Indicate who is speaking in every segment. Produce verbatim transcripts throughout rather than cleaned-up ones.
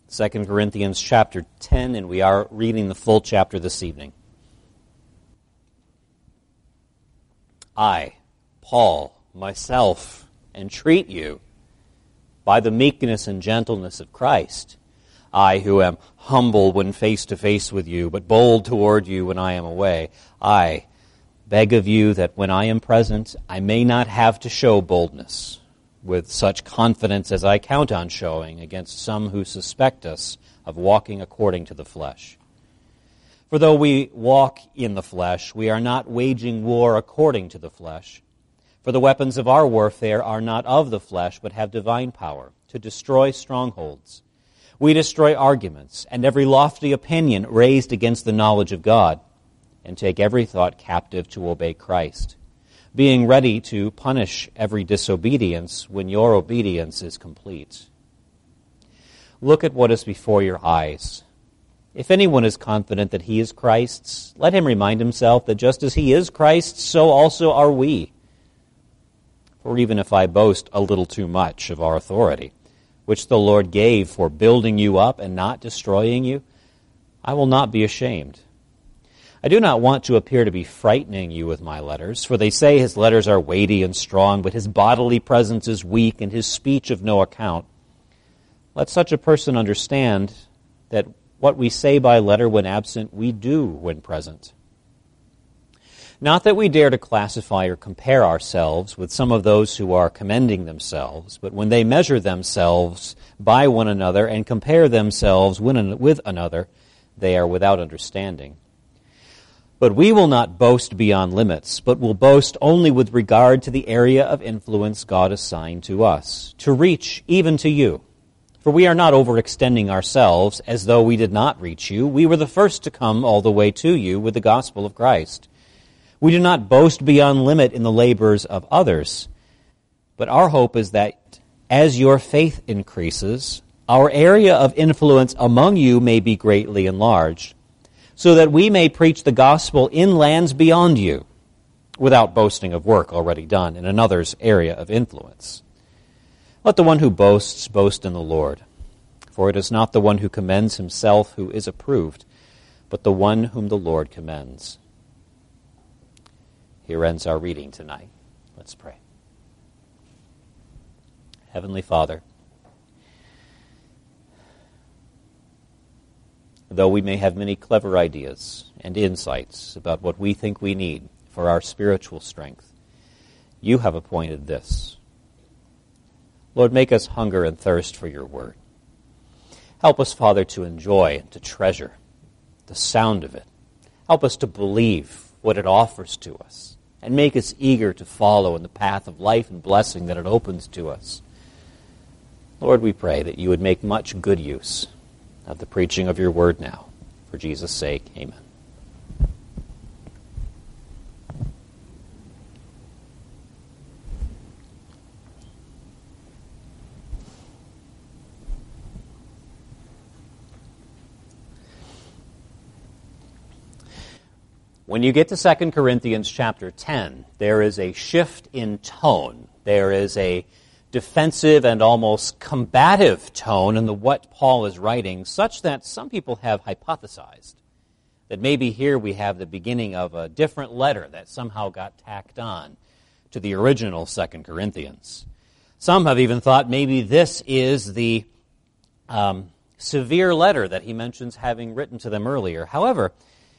Speaker 1: Second Corinthians chapter ten, and we are reading the full chapter this evening. I, Paul, myself, entreat you, by the meekness and gentleness of Christ, I who am humble when face to face with you, but bold toward you when I am away, I beg of you that when I am present, I may not have to show boldness with such confidence as I count on showing against some who suspect us of walking according to the flesh. For though we walk in the flesh, we are not waging war according to the flesh. For the weapons of our warfare are not of the flesh, but have divine power to destroy strongholds. We destroy arguments and every lofty opinion raised against the knowledge of God, and take every thought captive to obey Christ, being ready to punish every disobedience when your obedience is complete. Look at what is before your eyes. If anyone is confident that he is Christ's, let him remind himself that just as he is Christ's, so also are we. For even if I boast a little too much of our authority, which the Lord gave for building you up and not destroying you, I will not be ashamed. I do not want to appear to be frightening you with my letters, for they say his letters are weighty and strong, but his bodily presence is weak and his speech of no account. Let such a person understand that what we say by letter when absent, we do when present. Not that we dare to classify or compare ourselves with some of those who are commending themselves, but when they measure themselves by one another and compare themselves with another, they are without understanding. But we will not boast beyond limits, but will boast only with regard to the area of influence God assigned to us, to reach even to you. For we are not overextending ourselves as though we did not reach you. We were the first to come all the way to you with the gospel of Christ. We do not boast beyond limit in the labors of others, but our hope is that as your faith increases, our area of influence among you may be greatly enlarged, so that we may preach the gospel in lands beyond you, without boasting of work already done in another's area of influence. Let the one who boasts boast in the Lord, for it is not the one who commends himself who is approved, but the one whom the Lord commends. Here ends our reading tonight. Let's pray. Heavenly Father, though we may have many clever ideas and insights about what we think we need for our spiritual strength, you have appointed this. Lord, make us hunger and thirst for your word. Help us, Father, to enjoy and to treasure the sound of it. Help us to believe what it offers to us, and make us eager to follow in the path of life and blessing that it opens to us. Lord, we pray that you would make much good use of the preaching of your word now. For Jesus' sake, amen. When you get to Second Corinthians chapter ten, there is a shift in tone. There is a defensive and almost combative tone in the what Paul is writing, such that some people have hypothesized that maybe here we have the beginning of a different letter that somehow got tacked on to the original Second Corinthians. Some have even thought maybe this is the um, severe letter that he mentions having written to them earlier. However,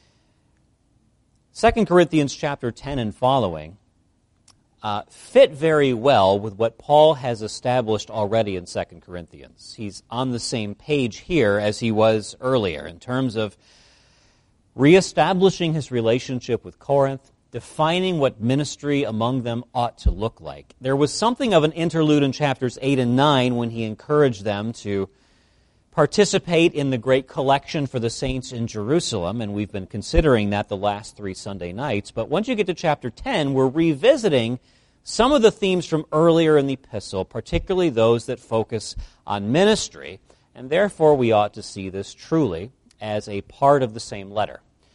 Speaker 1: Second Corinthians chapter ten and following uh, fit very well with what Paul has established already in Second Corinthians. He's on the same page here as he was earlier in terms of reestablishing his relationship with Corinth, defining what ministry among them ought to look like. There was something of an interlude in chapters eight and nine when he encouraged them to participate in the great collection for the saints in Jerusalem, and we've been considering that the last three Sunday nights. But once you get to chapter ten, we're revisiting some of the themes from earlier in the epistle, particularly those that focus on ministry, and therefore we ought to see this truly as a part of the same letter.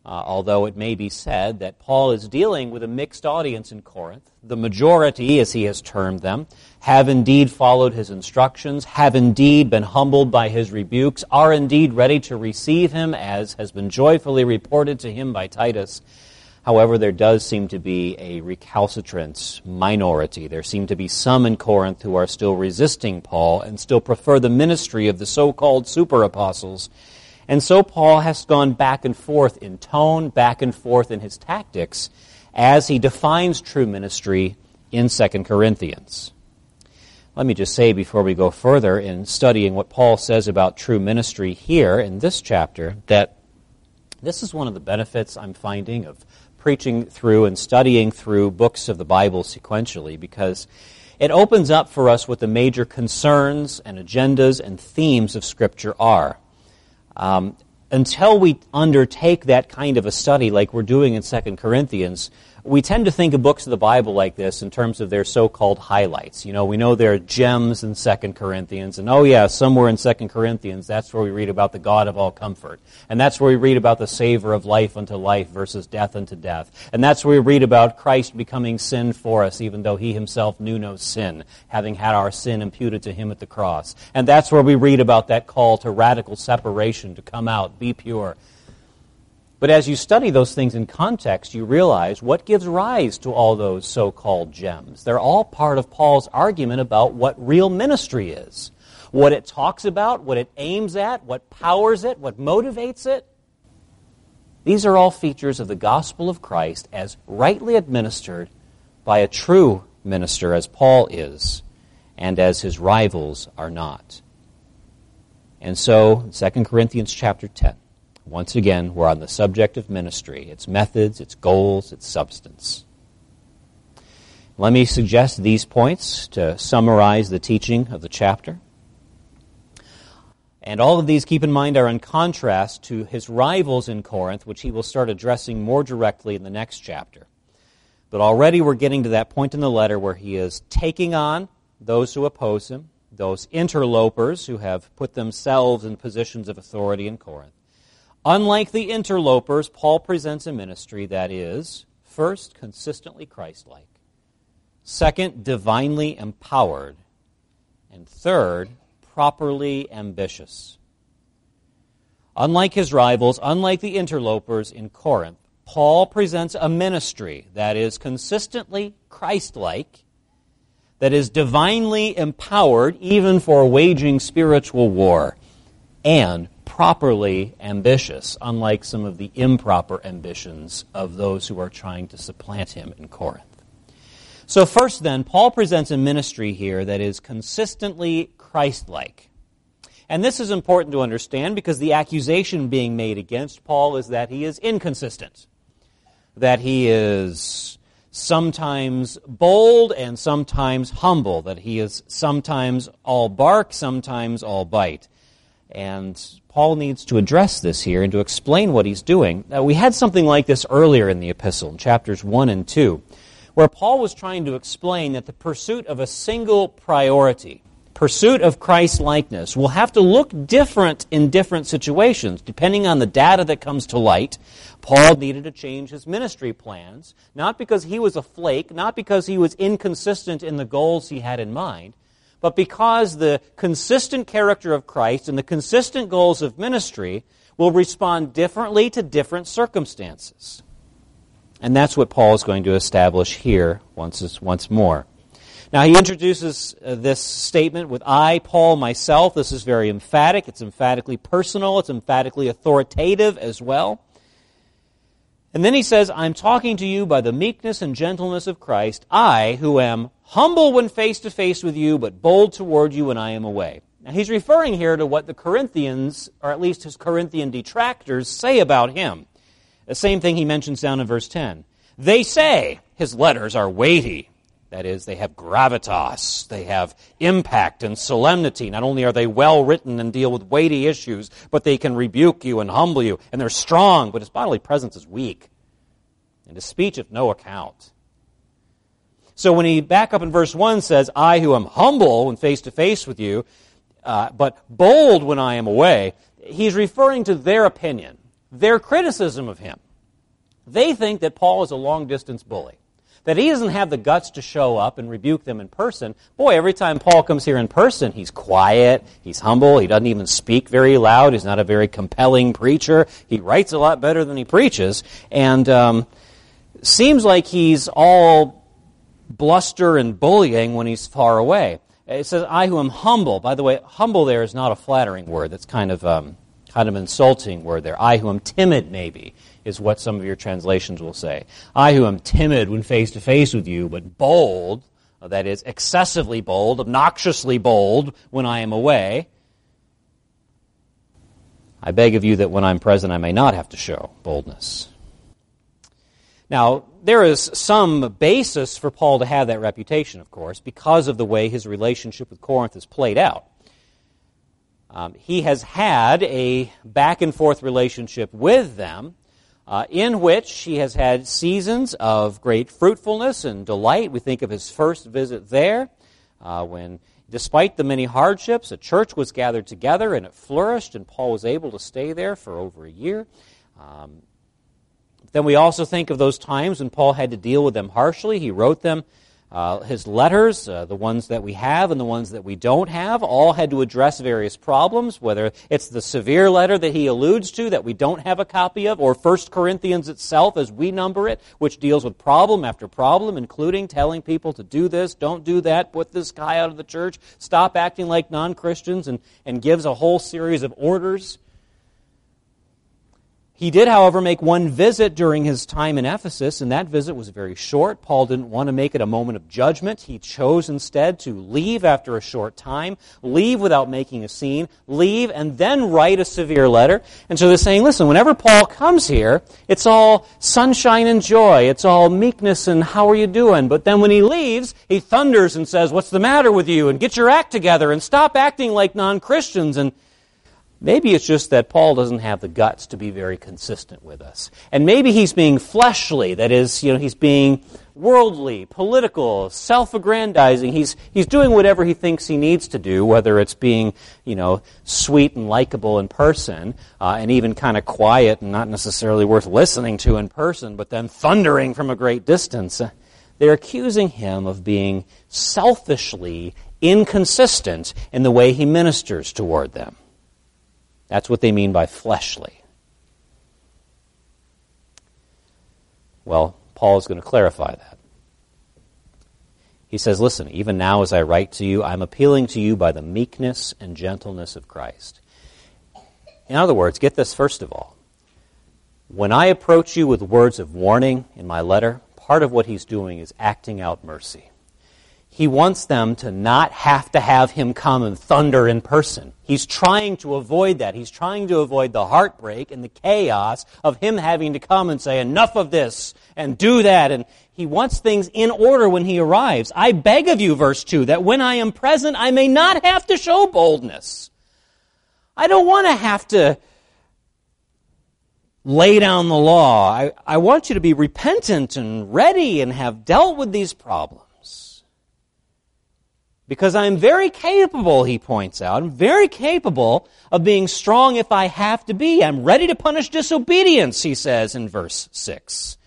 Speaker 1: Uh, although it may be said that Paul is dealing with a mixed audience in Corinth. The majority, as he has termed them, have indeed followed his instructions, have indeed been humbled by his rebukes, are indeed ready to receive him, as has been joyfully reported to him by Titus. However, there does seem to be a recalcitrant minority. There seem to be some in Corinth who are still resisting Paul and still prefer the ministry of the so-called super-apostles. And so Paul has gone back and forth in tone, back and forth in his tactics, as he defines true ministry in Second Corinthians. Let me just say before we go further in studying what Paul says about true ministry here in this chapter, that this is one of the benefits I'm finding of preaching through and studying through books of the Bible sequentially, because it opens up for us what the major concerns and agendas and themes of Scripture are. Um, until we undertake that kind of a study like we're doing in Second Corinthians, we tend to think of books of the Bible like this in terms of their so-called highlights. You know, we know there are gems in Second Corinthians, and oh yeah, somewhere in Second Corinthians, that's where we read about the God of all comfort. And that's where we read about the savor of life unto life versus death unto death. And that's where we read about Christ becoming sin for us, even though he himself knew no sin, having had our sin imputed to him at the cross. And that's where we read about that call to radical separation, to come out, be pure. But as you study those things in context, you realize what gives rise to all those so-called gems. They're all part of Paul's argument about what real ministry is, what it talks about, what it aims at, what powers it, what motivates it. These are all features of the gospel of Christ as rightly administered by a true minister, as Paul is, and as his rivals are not. And so, Second Corinthians chapter ten. Once again, we're on the subject of ministry, its methods, its goals, its substance. Let me suggest these points to summarize the teaching of the chapter. And all of these, keep in mind, are in contrast to his rivals in Corinth, which he will start addressing more directly in the next chapter. But already we're getting to that point in the letter where he is taking on those who oppose him, those interlopers who have put themselves in positions of authority in Corinth. Unlike the interlopers, Paul presents a ministry that is, first, consistently Christ-like, second, divinely empowered, and third, properly ambitious. Unlike his rivals, unlike the interlopers in Corinth, Paul presents a ministry that is consistently Christ-like, that is divinely empowered even for waging spiritual war, and properly ambitious, unlike some of the improper ambitions of those who are trying to supplant him in Corinth. So first then, Paul presents a ministry here that is consistently Christ-like. And this is important to understand because the accusation being made against Paul is that he is inconsistent, that he is sometimes bold and sometimes humble, that he is sometimes all bark, sometimes all bite. And Paul needs to address this here and to explain what he's doing. Now, we had something like this earlier in the epistle, in chapters one and two, where Paul was trying to explain that the pursuit of a single priority, pursuit of Christ-likeness, will have to look different in different situations. Depending on the data that comes to light, Paul needed to change his ministry plans, not because he was a flake, not because he was inconsistent in the goals he had in mind, but because the consistent character of Christ and the consistent goals of ministry will respond differently to different circumstances. And that's what Paul is going to establish here once, once more. Now, he introduces uh, this statement with I, Paul, myself. This is very emphatic. It's emphatically personal. It's emphatically authoritative as well. And then he says, I'm talking to you by the meekness and gentleness of Christ, I, who am humble when face to face with you, but bold toward you when I am away. Now, he's referring here to what the Corinthians, or at least his Corinthian detractors, say about him. The same thing he mentions down in verse ten. They say his letters are weighty. That is, they have gravitas, they have impact and solemnity. Not only are they well written and deal with weighty issues, but they can rebuke you and humble you. And they're strong, but his bodily presence is weak. And his speech of no account. So when he back up in verse one says, I who am humble when face to face with you, uh, but bold when I am away, he's referring to their opinion, their criticism of him. They think that Paul is a long-distance bully, that he doesn't have the guts to show up and rebuke them in person. Boy, every time Paul comes here in person, he's quiet, he's humble, he doesn't even speak very loud, he's not a very compelling preacher, he writes a lot better than he preaches, and um, seems like he's all bluster and bullying when he's far away. It says, I who am humble. By the way, humble there is not a flattering word. That's kind of um, kind of an insulting word there. I who am timid, maybe, is what some of your translations will say. I who am timid when face to face with you, but bold, that is, excessively bold, obnoxiously bold when I am away. I beg of you that when I'm present I may not have to show boldness. Now, there is some basis for Paul to have that reputation, of course, because of the way his relationship with Corinth is played out. Um, he has had a back-and-forth relationship with them uh, in which he has had seasons of great fruitfulness and delight. We think of his first visit there uh, when, despite the many hardships, a church was gathered together and it flourished, and Paul was able to stay there for over a year. Um, Then we also think of those times when Paul had to deal with them harshly. He wrote them, uh, his letters, uh, the ones that we have and the ones that we don't have, all had to address various problems, whether it's the severe letter that he alludes to that we don't have a copy of, or First Corinthians itself as we number it, which deals with problem after problem, including telling people to do this, don't do that, put this guy out of the church, stop acting like non-Christians, and, and gives a whole series of orders. He did, however, make one visit during his time in Ephesus, and that visit was very short. Paul didn't want to make it a moment of judgment. He chose instead to leave after a short time, leave without making a scene, leave, and then write a severe letter. And so they're saying, listen, whenever Paul comes here, it's all sunshine and joy. It's all meekness and how are you doing? But then when he leaves, he thunders and says, what's the matter with you? And get your act together and stop acting like non-Christians. And maybe it's just that Paul doesn't have the guts to be very consistent with us. And maybe he's being fleshly, that is, you know, he's being worldly, political, self-aggrandizing. He's he's doing whatever he thinks he needs to do, whether it's being, you know, sweet and likable in person, uh, and even kind of quiet and not necessarily worth listening to in person, but then thundering from a great distance. They're accusing him of being selfishly inconsistent in the way he ministers toward them. That's what they mean by fleshly. Well, Paul is going to clarify that. He says, listen, even now as I write to you, I'm appealing to you by the meekness and gentleness of Christ. In other words, get this first of all. When I approach you with words of warning in my letter, part of what he's doing is acting out mercy. He wants them to not have to have him come and thunder in person. He's trying to avoid that. He's trying to avoid the heartbreak and the chaos of him having to come and say, enough of this, and do that. And he wants things in order when he arrives. I beg of you, verse two, that when I am present, I may not have to show boldness. I don't want to have to lay down the law. I, I want you to be repentant and ready and have dealt with these problems. Because I'm very capable, he points out, I'm very capable of being strong if I have to be. I'm ready to punish disobedience, he says in verse six.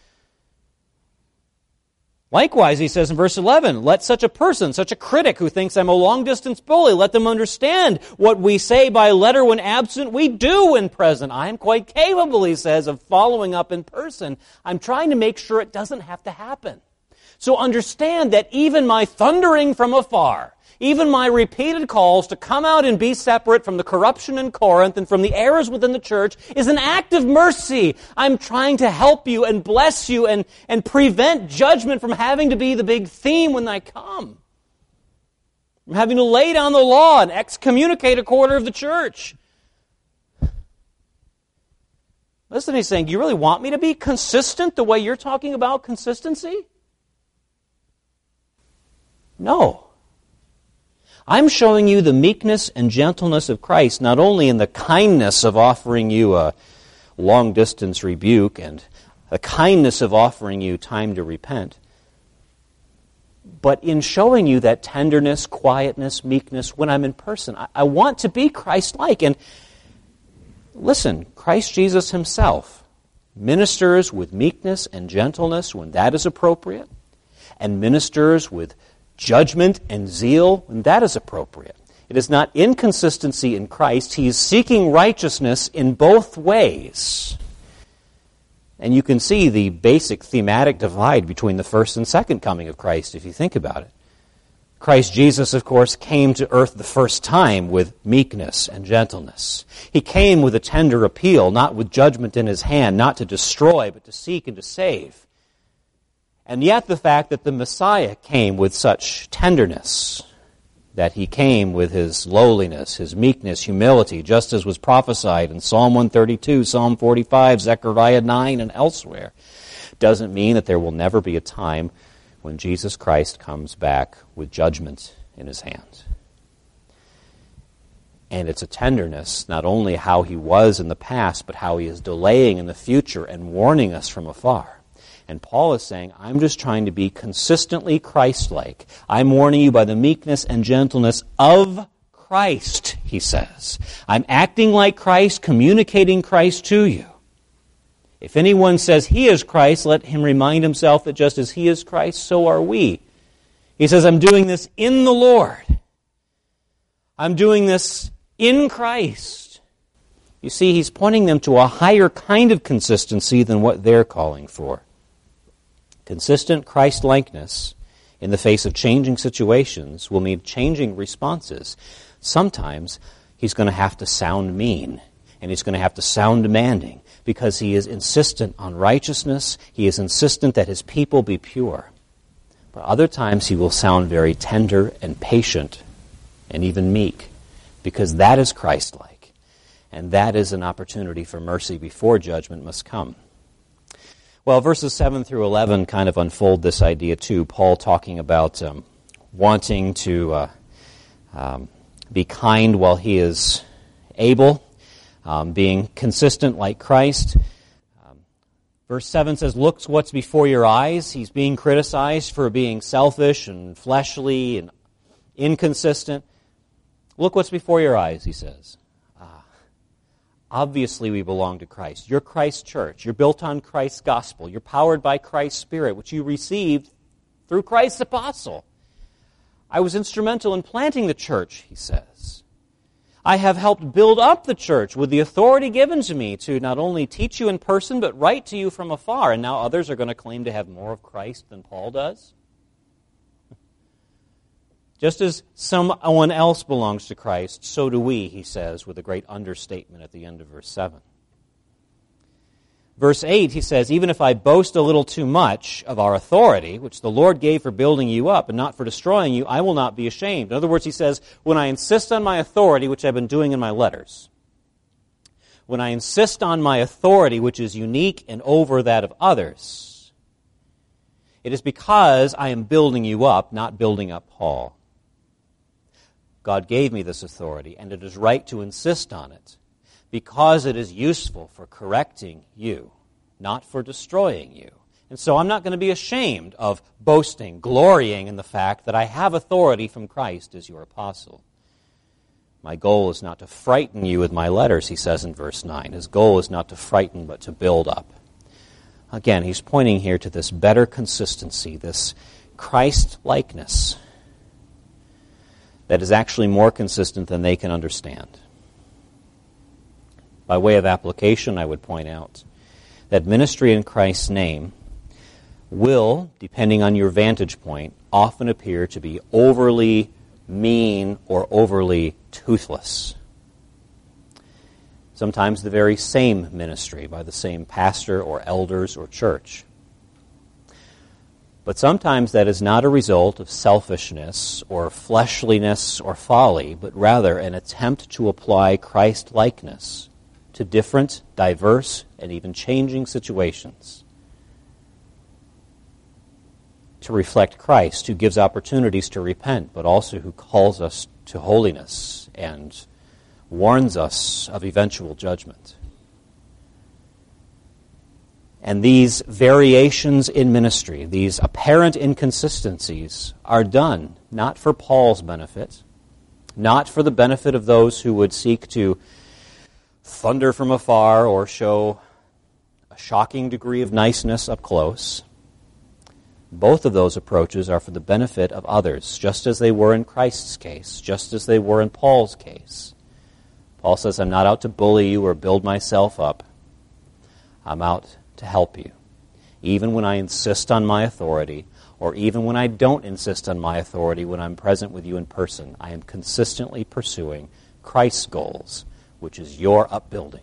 Speaker 1: Likewise, he says in verse eleven, let such a person, such a critic who thinks I'm a long-distance bully, let them understand what we say by letter when absent, we do when present. I am quite capable, he says, of following up in person. I'm trying to make sure it doesn't have to happen. So understand that even my thundering from afar, even my repeated calls to come out and be separate from the corruption in Corinth and from the errors within the church is an act of mercy. I'm trying to help you and bless you and, and prevent judgment from having to be the big theme when I come. I'm having to lay down the law and excommunicate a quarter of the church. Listen, he's saying, do you really want me to be consistent the way you're talking about consistency? No. I'm showing you the meekness and gentleness of Christ, not only in the kindness of offering you a long-distance rebuke and the kindness of offering you time to repent, but in showing you that tenderness, quietness, meekness when I'm in person. I, I want to be Christ-like. And listen, Christ Jesus himself ministers with meekness and gentleness when that is appropriate, and ministers with judgment and zeal when that is appropriate. It is not inconsistency in Christ. He is seeking righteousness in both ways. And you can see the basic thematic divide between the first and second coming of Christ if you think about it. Christ Jesus, of course, came to earth the first time with meekness and gentleness. He came with a tender appeal, not with judgment in his hand, not to destroy, but to seek and to save. And yet the fact that the Messiah came with such tenderness, that he came with his lowliness, his meekness, humility, just as was prophesied in Psalm one thirty-two, Psalm forty-five, Zechariah nine, and elsewhere, doesn't mean that there will never be a time when Jesus Christ comes back with judgment in his hand. And it's a tenderness, not only how he was in the past, but how he is delaying in the future and warning us from afar. And Paul is saying, I'm just trying to be consistently Christ-like. I'm warning you by the meekness and gentleness of Christ, he says. I'm acting like Christ, communicating Christ to you. If anyone says he is Christ, let him remind himself that just as he is Christ, so are we. He says, I'm doing this in the Lord. I'm doing this in Christ. You see, he's pointing them to a higher kind of consistency than what they're calling for. Consistent Christ-likeness in the face of changing situations will mean changing responses. Sometimes he's going to have to sound mean, and he's going to have to sound demanding, because he is insistent on righteousness. He is insistent that his people be pure. But other times he will sound very tender and patient and even meek, because that is Christ-like. And that is an opportunity for mercy before judgment must come. Well, verses seven through eleven kind of unfold this idea too. Paul talking about um, wanting to uh, um, be kind while he is able, Um, being consistent like Christ. Um, verse seven says, look what's before your eyes. He's being criticized for being selfish and fleshly and inconsistent. Look what's before your eyes, he says. Ah, obviously we belong to Christ. You're Christ's church. You're built on Christ's gospel. You're powered by Christ's Spirit, which you received through Christ's apostle. I was instrumental in planting the church, he says. I have helped build up the church with the authority given to me to not only teach you in person, but write to you from afar. And now others are going to claim to have more of Christ than Paul does. Just as someone else belongs to Christ, so do we, he says, with a great understatement at the end of verse seven. Verse eight, he says, even if I boast a little too much of our authority, which the Lord gave for building you up and not for destroying you, I will not be ashamed. In other words, he says, when I insist on my authority, which I've been doing in my letters, when I insist on my authority, which is unique and over that of others, it is because I am building you up, not building up Paul. God gave me this authority, and it is right to insist on it, because it is useful for correcting you, not for destroying you. And so I'm not going to be ashamed of boasting, glorying in the fact that I have authority from Christ as your apostle. My goal is not to frighten you with my letters, he says in verse nine. His goal is not to frighten, but to build up. Again, he's pointing here to this better consistency, this Christ-likeness that is actually more consistent than they can understand. By way of application, I would point out that ministry in Christ's name will, depending on your vantage point, often appear to be overly mean or overly toothless. Sometimes the very same ministry by the same pastor or elders or church. But sometimes that is not a result of selfishness or fleshliness or folly, but rather an attempt to apply Christ-likeness to different, diverse, and even changing situations. To reflect Christ, who gives opportunities to repent, but also who calls us to holiness and warns us of eventual judgment. And these variations in ministry, these apparent inconsistencies, are done not for Paul's benefit, not for the benefit of those who would seek to thunder from afar or show a shocking degree of niceness up close. Both of those approaches are for the benefit of others, just as they were in Christ's case, just as they were in Paul's case. Paul says, I'm not out to bully you or build myself up. I'm out to help you. Even when I insist on my authority, or even when I don't insist on my authority when I'm present with you in person, I am consistently pursuing Christ's goals, which is your upbuilding.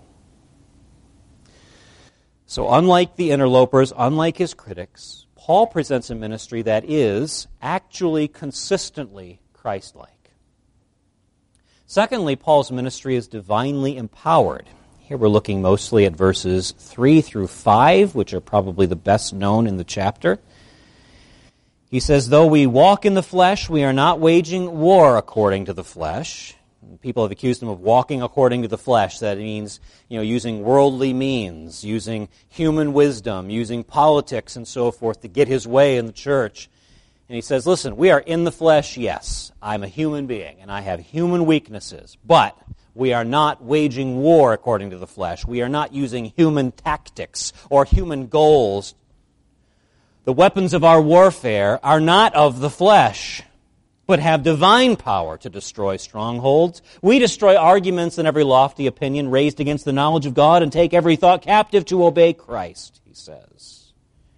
Speaker 1: So unlike the interlopers, unlike his critics, Paul presents a ministry that is actually consistently Christ-like. Secondly, Paul's ministry is divinely empowered. Here we're looking mostly at verses three through five, which are probably the best known in the chapter. He says, though we walk in the flesh, we are not waging war according to the flesh. People have accused him of walking according to the flesh. That means, you know, using worldly means, using human wisdom, using politics and so forth to get his way in the church. And he says, listen, we are in the flesh, yes. I'm a human being, and I have human weaknesses. But we are not waging war according to the flesh. We are not using human tactics or human goals. The weapons of our warfare are not of the flesh, but have divine power to destroy strongholds. We destroy arguments and every lofty opinion raised against the knowledge of God and take every thought captive to obey Christ, he says.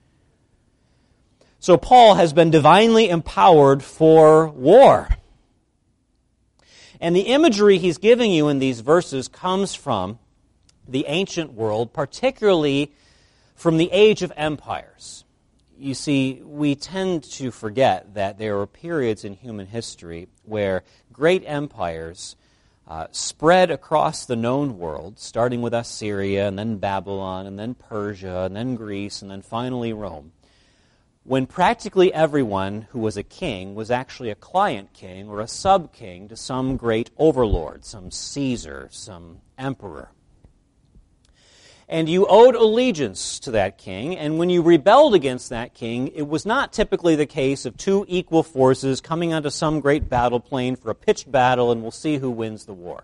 Speaker 1: So Paul has been divinely empowered for war. And the imagery he's giving you in these verses comes from the ancient world, particularly from the age of empires. You see, we tend to forget that there were periods in human history where great empires uh, spread across the known world, starting with Assyria, and then Babylon, and then Persia, and then Greece, and then finally Rome, when practically everyone who was a king was actually a client king or a sub-king to some great overlord, some Caesar, some emperor. And you owed allegiance to that king, and when you rebelled against that king, it was not typically the case of two equal forces coming onto some great battle plain for a pitched battle, and we'll see who wins the war.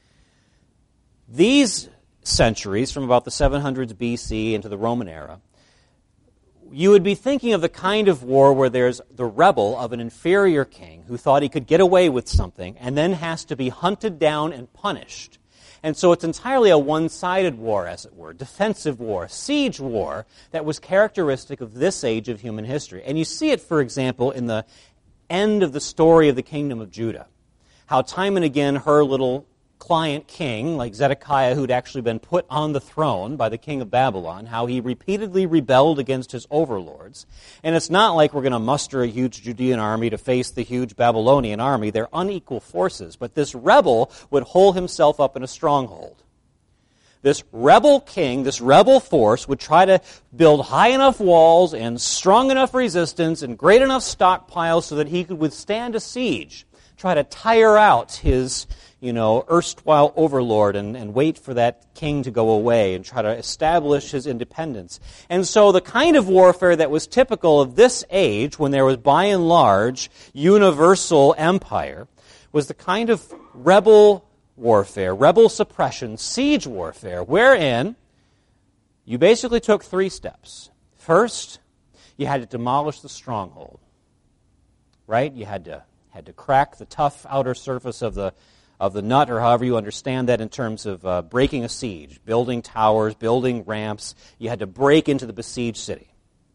Speaker 1: These centuries, from about the seven hundreds B C into the Roman era, you would be thinking of the kind of war where there's the rebel of an inferior king who thought he could get away with something and then has to be hunted down and punished. And so it's entirely a one-sided war, as it were, defensive war, siege war, that was characteristic of this age of human history. And you see it, for example, in the end of the story of the kingdom of Judah, how time and again her little client king, like Zedekiah, who'd actually been put on the throne by the king of Babylon, how he repeatedly rebelled against his overlords. And it's not like we're going to muster a huge Judean army to face the huge Babylonian army. They're unequal forces. But this rebel would hole himself up in a stronghold. This rebel king, this rebel force, would try to build high enough walls and strong enough resistance and great enough stockpiles so that he could withstand a siege, try to tire out his you know, erstwhile overlord and, and wait for that king to go away and try to establish his independence. And so the kind of warfare that was typical of this age, when there was by and large universal empire, was the kind of rebel warfare, rebel suppression, siege warfare, wherein you basically took three steps. First, you had to demolish the stronghold, right? You had to had to crack the tough outer surface of the of the nut, or however you understand that in terms of uh, breaking a siege, building towers, building ramps. You had to break into the besieged city.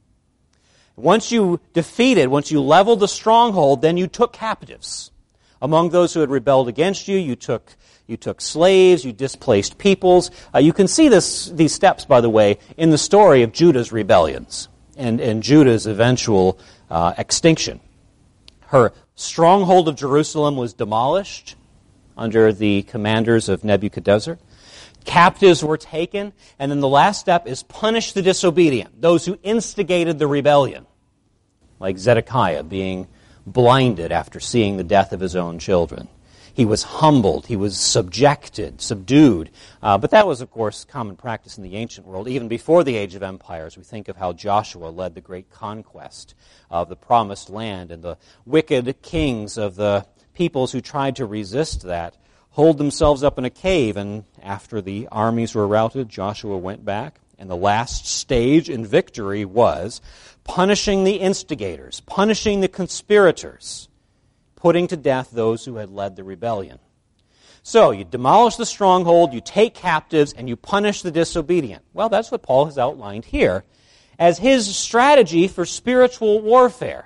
Speaker 1: Once you defeated, once you leveled the stronghold, then you took captives. Among those who had rebelled against you, you took you took slaves, you displaced peoples. Uh, you can see this these steps, by the way, in the story of Judah's rebellions and, and Judah's eventual uh, extinction. Her stronghold of Jerusalem was demolished under the commanders of Nebuchadnezzar. Captives were taken, and then the last step is punish the disobedient, those who instigated the rebellion, like Zedekiah being blinded after seeing the death of his own children. He was humbled, he was subjected, subdued. Uh, but that was, of course, common practice in the ancient world. Even before the age of empires, we think of how Joshua led the great conquest of the promised land, and the wicked kings of the peoples who tried to resist that holed themselves up in a cave, and after the armies were routed, Joshua went back And the last stage in victory was punishing the instigators, punishing the conspirators, putting to death those who had led the rebellion. So, you demolish the stronghold, you take captives, and you punish the disobedient. Well, that's what Paul has outlined here as his strategy for spiritual warfare.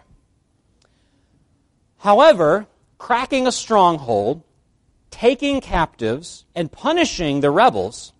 Speaker 1: However, cracking a stronghold, taking captives, and punishing the rebels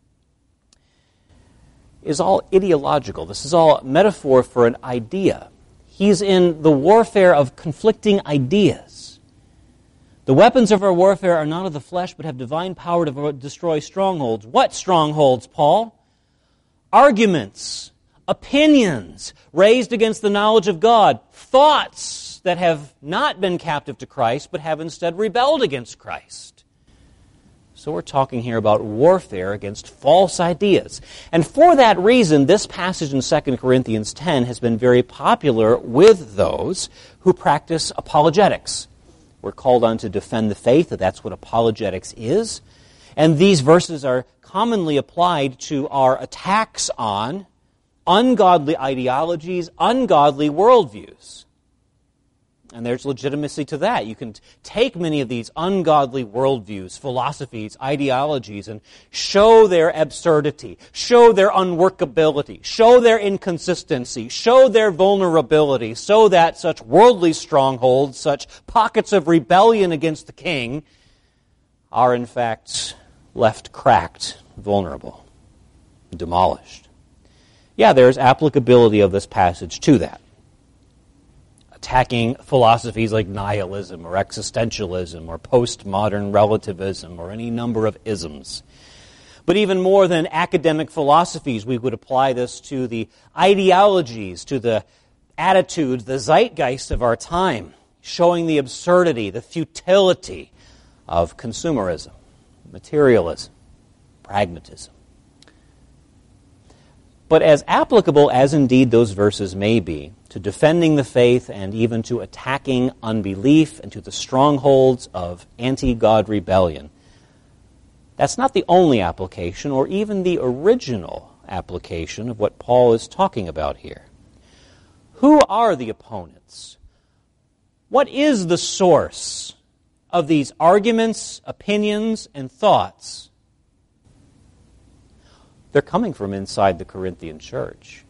Speaker 1: is all ideological. This is all metaphor for an idea. He's in the warfare of conflicting ideas. The weapons of our warfare are not of the flesh, but have divine power to destroy strongholds. What strongholds, Paul? Arguments, opinions raised against the knowledge of God, thoughts that have not been captive to Christ, but have instead rebelled against Christ. So we're talking here about warfare against false ideas. And for that reason, this passage in Second Corinthians ten has been very popular with those who practice apologetics. We're called on to defend the faith, that's what apologetics is. And these verses are commonly applied to our attacks on ungodly ideologies, ungodly worldviews. And there's legitimacy to that. You can take many of these ungodly worldviews, philosophies, ideologies, and show their absurdity, show their unworkability, show their inconsistency, show their vulnerability, so that such worldly strongholds, such pockets of rebellion against the king, are in fact left cracked, vulnerable, demolished. Yeah, there's applicability of this passage to that. Attacking philosophies like nihilism or existentialism or postmodern relativism or any number of isms. But even more than academic philosophies, we would apply this to the ideologies, to the attitudes, the zeitgeist of our time, showing the absurdity, the futility of consumerism, materialism, pragmatism. But as applicable as indeed those verses may be to defending the faith and even to attacking unbelief and to the strongholds of anti-God rebellion, that's not the only application or even the original application of what Paul is talking about here. Who are the opponents? What is the source of these arguments, opinions, and thoughts? They're coming from inside the Corinthian church.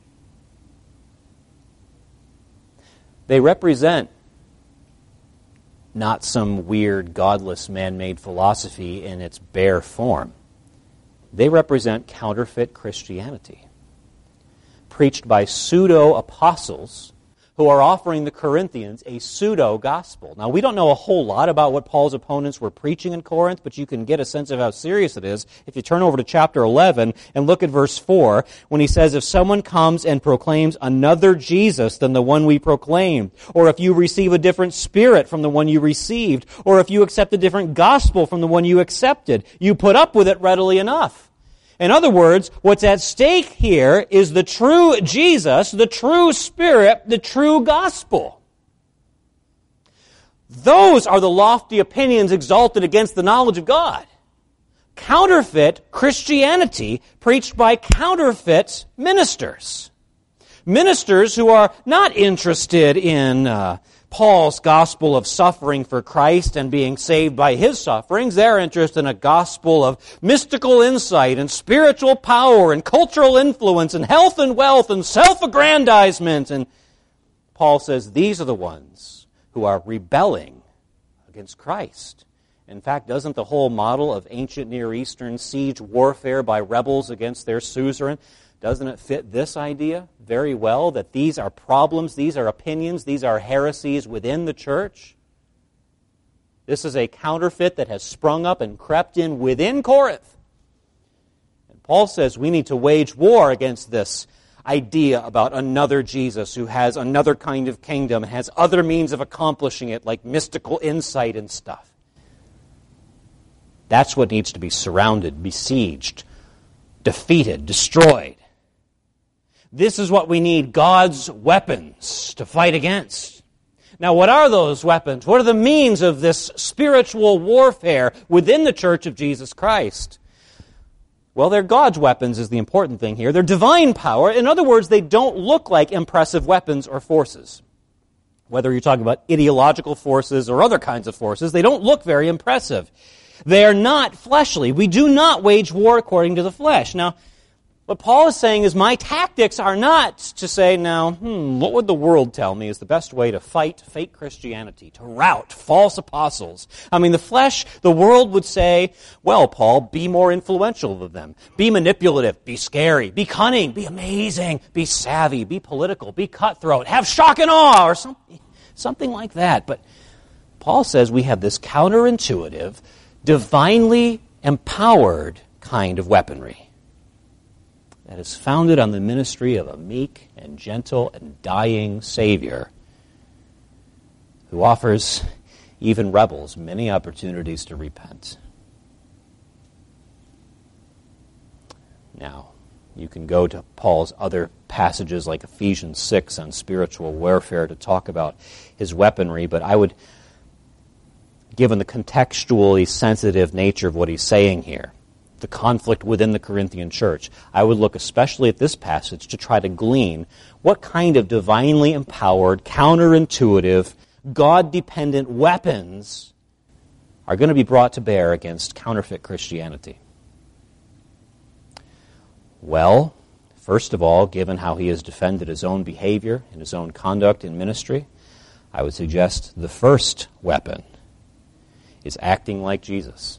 Speaker 1: They represent not some weird, godless, man-made philosophy in its bare form. They represent counterfeit Christianity, preached by pseudo-apostles who are offering the Corinthians a pseudo-gospel. Now, we don't know a whole lot about what Paul's opponents were preaching in Corinth, but you can get a sense of how serious it is if you turn over to chapter eleven and look at verse four, when he says, if someone comes and proclaims another Jesus than the one we proclaimed, or if you receive a different spirit from the one you received, or if you accept a different gospel from the one you accepted, you put up with it readily enough. In other words, what's at stake here is the true Jesus, the true Spirit, the true gospel. Those are the lofty opinions exalted against the knowledge of God. Counterfeit Christianity preached by counterfeit ministers. Ministers who are not interested in uh, Paul's gospel of suffering for Christ and being saved by his sufferings. They're interested in a gospel of mystical insight and spiritual power and cultural influence and health and wealth and self-aggrandizement. And Paul says these are the ones who are rebelling against Christ. In fact, doesn't the whole model of ancient Near Eastern siege warfare by rebels against their suzerain, doesn't it fit this idea very well, that these are problems, these are opinions, these are heresies within the church? This is a counterfeit that has sprung up and crept in within Corinth. And Paul says we need to wage war against this idea about another Jesus who has another kind of kingdom and has other means of accomplishing it, like mystical insight and stuff. That's what needs to be surrounded, besieged, defeated, destroyed. This is what we need God's weapons to fight against. Now, what are those weapons? What are the means of this spiritual warfare within the Church of Jesus Christ? Well, they're God's weapons is the important thing here. They're divine power. In other words, they don't look like impressive weapons or forces. Whether you're talking about ideological forces or other kinds of forces, they don't look very impressive. They are not fleshly. We do not wage war according to the flesh. Now, what Paul is saying is my tactics are not to say, now, hmm, what would the world tell me is the best way to fight fake Christianity, to rout false apostles? I mean, the flesh, the world would say, well, Paul, be more influential than them. Be manipulative, be scary, be cunning, be amazing, be savvy, be political, be cutthroat, have shock and awe, or something, something like that. But Paul says we have this counterintuitive, divinely empowered kind of weaponry that is founded on the ministry of a meek and gentle and dying Savior who offers even rebels many opportunities to repent. Now, you can go to Paul's other passages like Ephesians six on spiritual warfare to talk about his weaponry, but I would, given the contextually sensitive nature of what he's saying here, the conflict within the Corinthian church, I would look especially at this passage to try to glean what kind of divinely empowered, counterintuitive, God-dependent weapons are going to be brought to bear against counterfeit Christianity. Well, first of all, given how he has defended his own behavior and his own conduct in ministry, I would suggest the first weapon is acting like Jesus.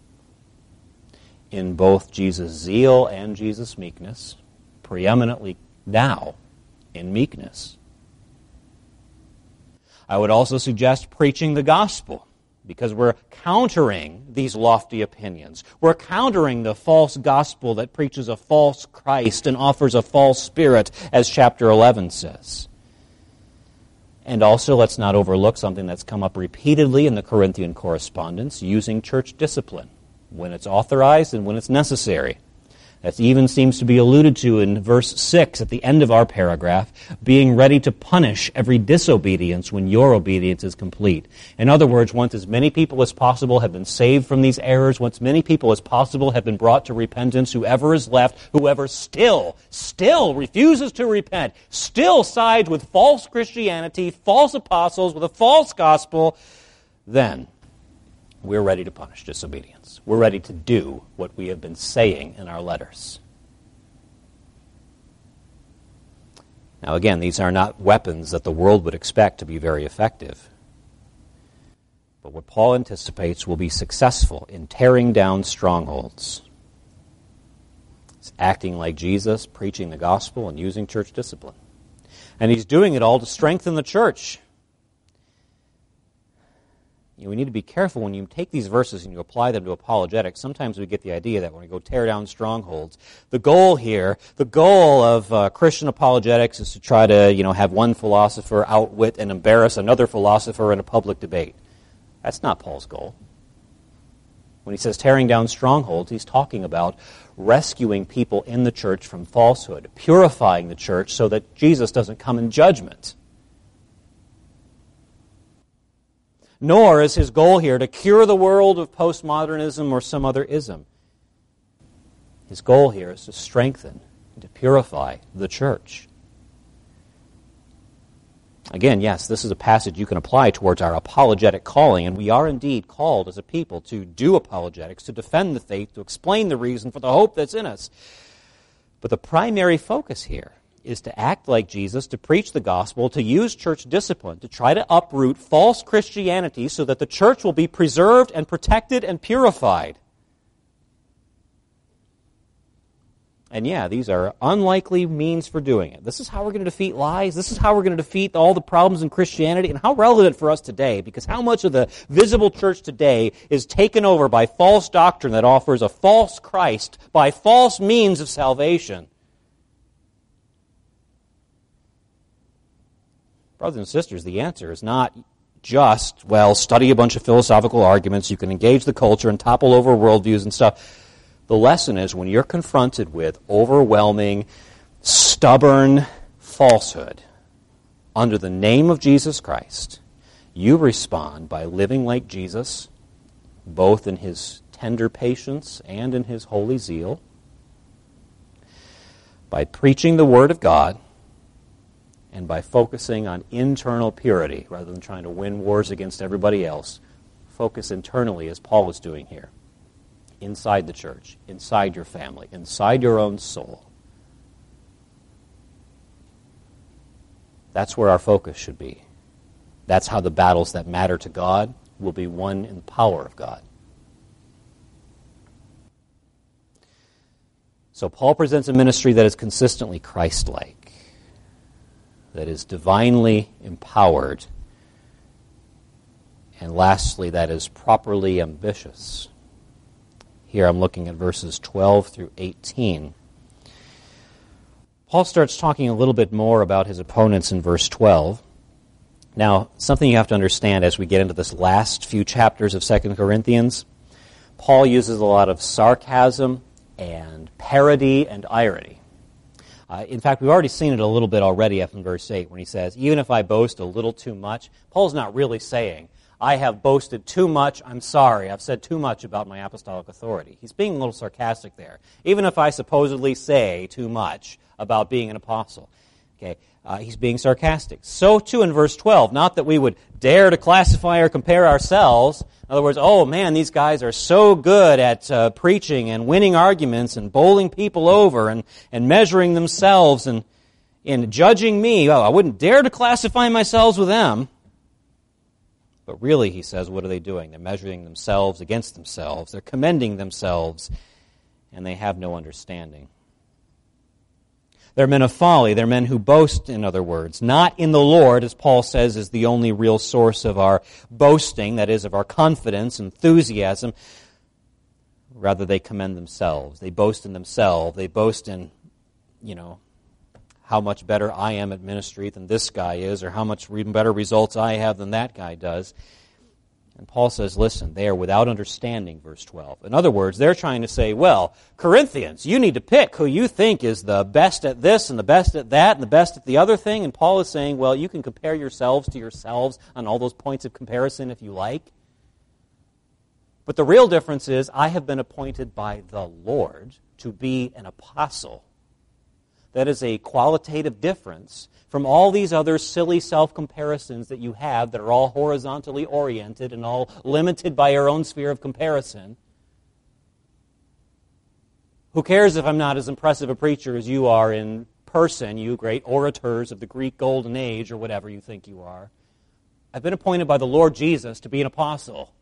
Speaker 1: In both Jesus' zeal and Jesus' meekness, preeminently now in meekness. I would also suggest preaching the gospel, because we're countering these lofty opinions. We're countering the false gospel that preaches a false Christ and offers a false spirit, as chapter eleven says. And also, let's not overlook something that's come up repeatedly in the Corinthian correspondence, using church discipline when it's authorized and when it's necessary. That even seems to be alluded to in verse six at the end of our paragraph, being ready to punish every disobedience when your obedience is complete. In other words, once as many people as possible have been saved from these errors, once many people as possible have been brought to repentance, whoever is left, whoever still, still refuses to repent, still sides with false Christianity, false apostles, with a false gospel, then we're ready to punish disobedience. We're ready to do what we have been saying in our letters. Now again, these are not weapons that the world would expect to be very effective. But what Paul anticipates will be successful in tearing down strongholds. It's acting like Jesus, preaching the gospel, and using church discipline. And he's doing it all to strengthen the church. You know, we need to be careful when you take these verses and you apply them to apologetics. Sometimes we get the idea that when we go tear down strongholds, the goal here, the goal of uh, Christian apologetics is to try to, you know, have one philosopher outwit and embarrass another philosopher in a public debate. That's not Paul's goal. When he says tearing down strongholds, he's talking about rescuing people in the church from falsehood, purifying the church so that Jesus doesn't come in judgment. Nor is his goal here to cure the world of postmodernism or some other ism. His goal here is to strengthen and to purify the church. Again, yes, this is a passage you can apply towards our apologetic calling, and we are indeed called as a people to do apologetics, to defend the faith, to explain the reason for the hope that's in us. But the primary focus here is to act like Jesus, to preach the gospel, to use church discipline, to try to uproot false Christianity so that the church will be preserved and protected and purified. And yeah, these are unlikely means for doing it. This is how we're going to defeat lies. This is how we're going to defeat all the problems in Christianity. And how relevant for us today, because how much of the visible church today is taken over by false doctrine that offers a false Christ by false means of salvation. Brothers and sisters, the answer is not just, well, study a bunch of philosophical arguments, you can engage the culture and topple over worldviews and stuff. The lesson is when you're confronted with overwhelming, stubborn falsehood under the name of Jesus Christ, you respond by living like Jesus, both in his tender patience and in his holy zeal, by preaching the Word of God and by focusing on internal purity rather than trying to win wars against everybody else. Focus internally, as Paul is doing here, inside the church, inside your family, inside your own soul. That's where our focus should be. That's how the battles that matter to God will be won in the power of God. So Paul presents a ministry that is consistently Christ-like, that is divinely empowered, and lastly, that is properly ambitious. Here I'm looking at verses twelve through eighteen. Paul starts talking a little bit more about his opponents in verse twelve. Now, something you have to understand as we get into this last few chapters of Second Corinthians, Paul uses a lot of sarcasm and parody and irony. Uh, in fact, we've already seen it a little bit already up in verse eight when he says, even if I boast a little too much, Paul's not really saying, I have boasted too much, I'm sorry, I've said too much about my apostolic authority. He's being a little sarcastic there. Even if I supposedly say too much about being an apostle. Okay, uh, he's being sarcastic. So too in verse twelve, not that we would dare to classify or compare ourselves. In other words, oh man, these guys are so good at uh, preaching and winning arguments and bowling people over and, and measuring themselves and, and judging me. Oh, I wouldn't dare to classify myself with them. But really, he says, what are they doing? They're measuring themselves against themselves. They're commending themselves, and they have no understanding. They're men of folly. They're men who boast, in other words, not in the Lord, as Paul says is the only real source of our boasting, that is, of our confidence, enthusiasm. Rather, they commend themselves. They boast in themselves. They boast in, you know, how much better I am at ministry than this guy is, or how much better results I have than that guy does. And Paul says, listen, they are without understanding, verse twelve. In other words, they're trying to say, well, Corinthians, you need to pick who you think is the best at this and the best at that and the best at the other thing. And Paul is saying, well, you can compare yourselves to yourselves on all those points of comparison if you like. But the real difference is, I have been appointed by the Lord to be an apostle. That is a qualitative difference from all these other silly self-comparisons that you have that are all horizontally oriented and all limited by your own sphere of comparison. Who cares if I'm not as impressive a preacher as you are in person, you great orators of the Greek Golden Age or whatever you think you are? I've been appointed by the Lord Jesus to be an apostle.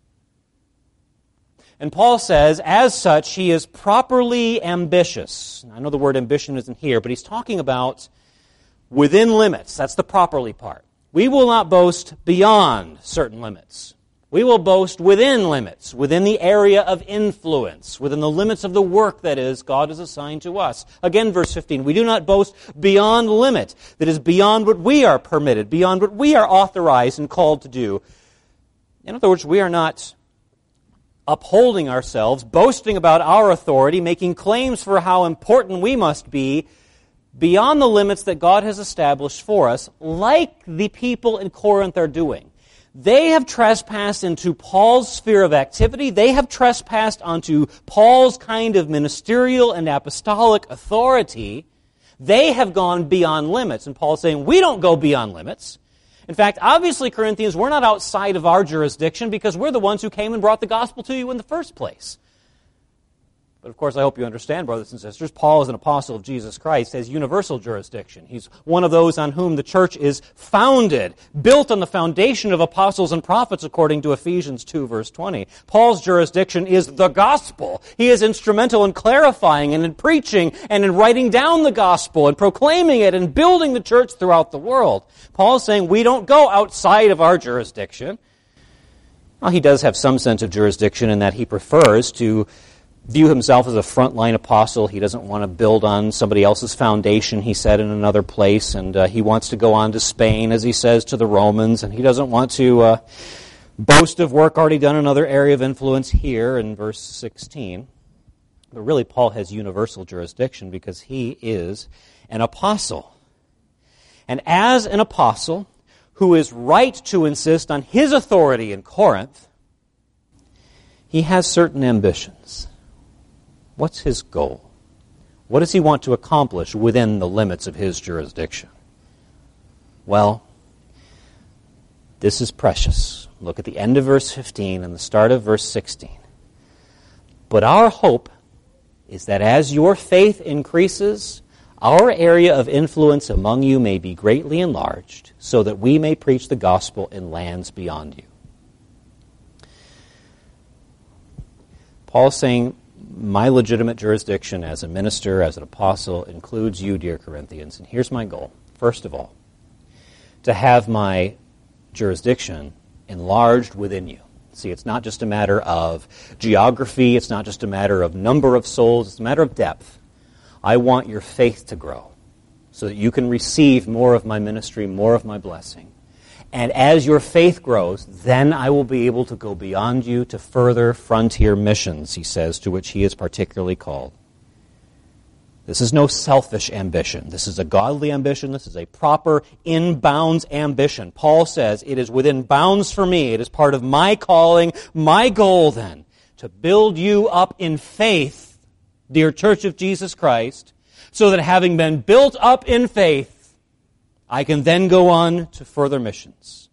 Speaker 1: And Paul says, as such, he is properly ambitious. I know the word ambition isn't here, but he's talking about within limits. That's the properly part. We will not boast beyond certain limits. We will boast within limits, within the area of influence, within the limits of the work, that is, God has assigned to us. Again, verse fifteen, we do not boast beyond limit, that is, beyond what we are permitted, beyond what we are authorized and called to do. In other words, we are not upholding ourselves, boasting about our authority, making claims for how important we must be beyond the limits that God has established for us, like the people in Corinth are doing. They have trespassed into Paul's sphere of activity. They have trespassed onto Paul's kind of ministerial and apostolic authority. They have gone beyond limits. And Paul's saying, we don't go beyond limits. In fact, obviously, Corinthians, we're not outside of our jurisdiction because we're the ones who came and brought the gospel to you in the first place. But of course, I hope you understand, brothers and sisters, Paul is an apostle of Jesus Christ, has universal jurisdiction. He's one of those on whom the church is founded, built on the foundation of apostles and prophets, according to Ephesians two, verse twenty. Paul's jurisdiction is the gospel. He is instrumental in clarifying and in preaching and in writing down the gospel and proclaiming it and building the church throughout the world. Paul is saying we don't go outside of our jurisdiction. Well, he does have some sense of jurisdiction in that he prefers to view himself as a frontline apostle. He doesn't want to build on somebody else's foundation, he said in another place, and uh, he wants to go on to Spain, as he says to the Romans, and he doesn't want to uh, boast of work already done in another area of influence here in verse sixteen. But really, Paul has universal jurisdiction because he is an apostle. And as an apostle who is right to insist on his authority in Corinth, he has certain ambitions. What's his goal? What does he want to accomplish within the limits of his jurisdiction? Well, this is precious. Look at the end of verse fifteen and the start of verse sixteen. But our hope is that as your faith increases, our area of influence among you may be greatly enlarged, so that we may preach the gospel in lands beyond you. Paul's saying, my legitimate jurisdiction as a minister, as an apostle, includes you, dear Corinthians. And here's my goal. First of all, to have my jurisdiction enlarged within you. See, it's not just a matter of geography. It's not just a matter of number of souls. It's a matter of depth. I want your faith to grow so that you can receive more of my ministry, more of my blessing. And as your faith grows, then I will be able to go beyond you to further frontier missions, he says, to which he is particularly called. This is no selfish ambition. This is a godly ambition. This is a proper, in-bounds ambition. Paul says, it is within bounds for me. It is part of my calling, my goal then, to build you up in faith, dear Church of Jesus Christ, so that having been built up in faith, I can then go on to further missions.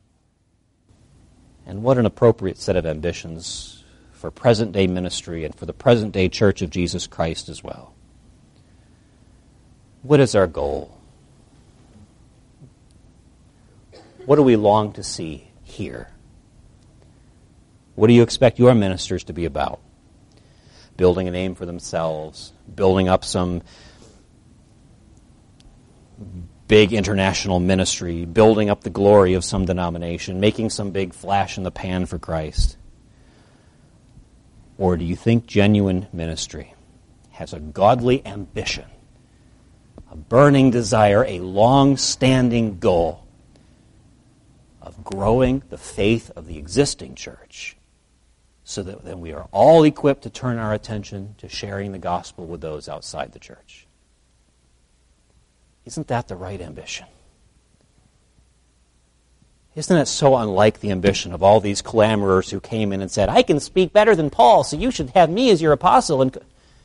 Speaker 1: And what an appropriate set of ambitions for present-day ministry and for the present-day Church of Jesus Christ as well. What is our goal? What do we long to see here? What do you expect your ministers to be about? Building a name for themselves, building up some big international ministry, building up the glory of some denomination, making some big flash in the pan for Christ? Or do you think genuine ministry has a godly ambition, a burning desire, a long-standing goal of growing the faith of the existing church so that then we are all equipped to turn our attention to sharing the gospel with those outside the church? Isn't that the right ambition? Isn't it so unlike the ambition of all these clamorers who came in and said, I can speak better than Paul, so you should have me as your apostle? And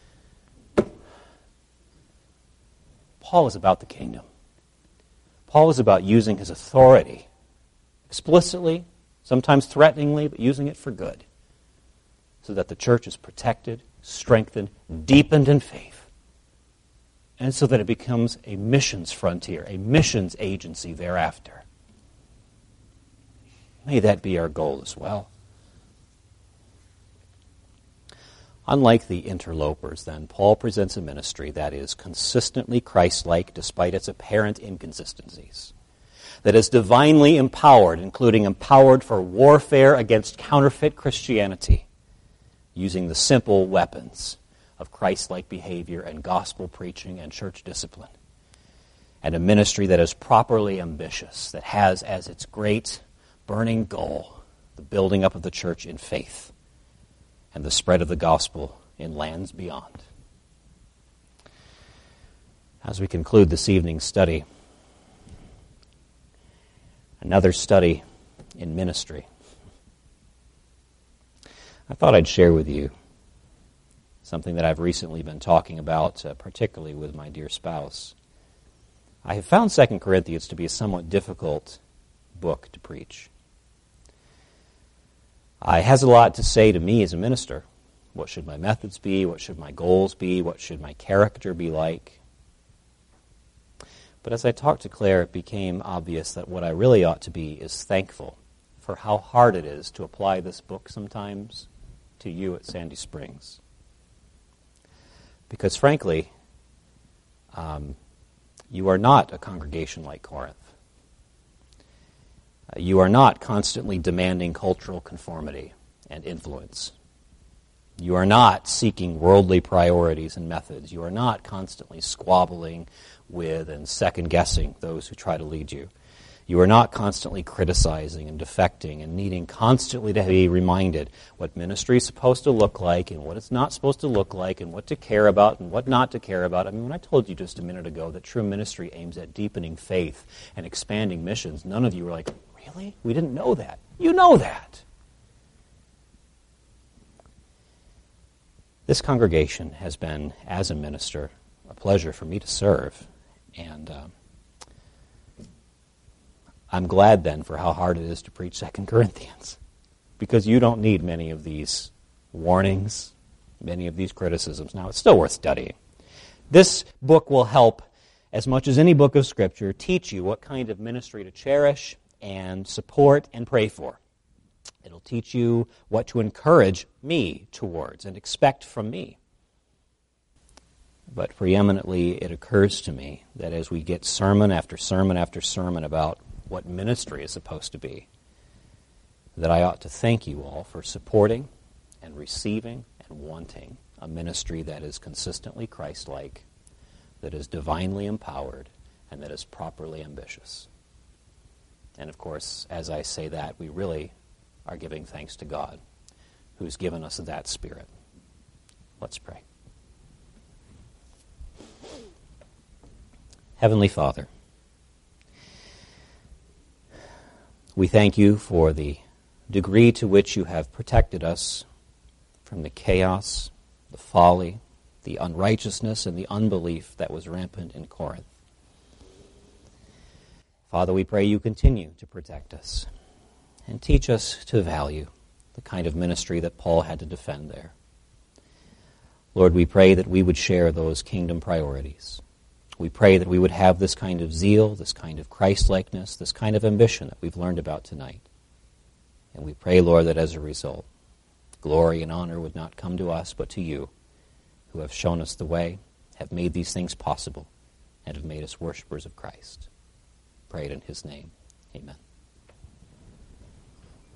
Speaker 1: Paul is about the kingdom. Paul is about using his authority explicitly, sometimes threateningly, but using it for good, so that the church is protected, strengthened, deepened in faith, and so that it becomes a missions frontier, a missions agency thereafter. May that be our goal as well. Unlike the interlopers, then, Paul presents a ministry that is consistently Christ-like despite its apparent inconsistencies, that is divinely empowered, including empowered for warfare against counterfeit Christianity, using the simple weapons of Christ-like behavior and gospel preaching and church discipline, and a ministry that is properly ambitious, that has as its great burning goal the building up of the church in faith and the spread of the gospel in lands beyond. As we conclude this evening's study, another study in ministry, I thought I'd share with you something that I've recently been talking about, uh, particularly with my dear spouse. I have found Second Corinthians to be a somewhat difficult book to preach. Uh, it has a lot to say to me as a minister. What should my methods be? What should my goals be? What should my character be like? But as I talked to Claire, it became obvious that what I really ought to be is thankful for how hard it is to apply this book sometimes to you at Sandy Springs. Because frankly, um, you are not a congregation like Corinth. Uh, you are not constantly demanding cultural conformity and influence. You are not seeking worldly priorities and methods. You are not constantly squabbling with and second-guessing those who try to lead you. You are not constantly criticizing and defecting and needing constantly to be reminded what ministry is supposed to look like and what it's not supposed to look like and what to care about and what not to care about. I mean, when I told you just a minute ago that true ministry aims at deepening faith and expanding missions, none of you were like, really? We didn't know that. You know that. This congregation has been, as a minister, a pleasure for me to serve. And uh, I'm glad then for how hard it is to preach Second Corinthians, because you don't need many of these warnings, many of these criticisms. Now, it's still worth studying. This book will help, as much as any book of Scripture, teach you what kind of ministry to cherish and support and pray for. It'll teach you what to encourage me towards and expect from me. But preeminently, it occurs to me that as we get sermon after sermon after sermon about what ministry is supposed to be, that I ought to thank you all for supporting and receiving and wanting a ministry that is consistently Christ-like, that is divinely empowered, and that is properly ambitious. And of course, as I say that, we really are giving thanks to God, who's given us that spirit. Let's pray. Heavenly Father, we thank you for the degree to which you have protected us from the chaos, the folly, the unrighteousness, and the unbelief that was rampant in Corinth. Father, we pray you continue to protect us and teach us to value the kind of ministry that Paul had to defend there. Lord, we pray that we would share those kingdom priorities. We pray that we would have this kind of zeal, this kind of Christ-likeness, this kind of ambition that we've learned about tonight. And we pray, Lord, that as a result, glory and honor would not come to us, but to you, who have shown us the way, have made these things possible, and have made us worshipers of Christ. Pray it in his name. Amen.